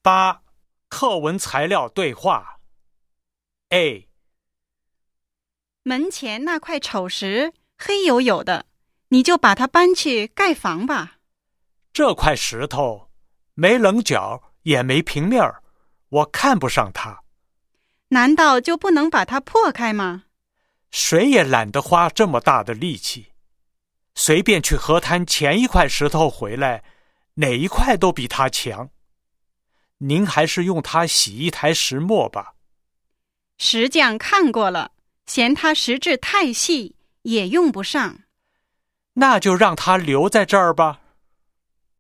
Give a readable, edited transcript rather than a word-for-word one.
8. 课文材料对话。 A. 门前那块丑石黑黝黝的，你就把它搬去盖房吧。 这块石头没棱角也没平面，我看不上它。 难道就不能把它破开吗？ 谁也懒得花这么大的力气。随便去河滩捡一块石头回来，哪一块都比它强。您还是用它洗一台石磨吧。 石匠看过了，嫌它石质太细，也用不上。 那就让它留在这儿吧。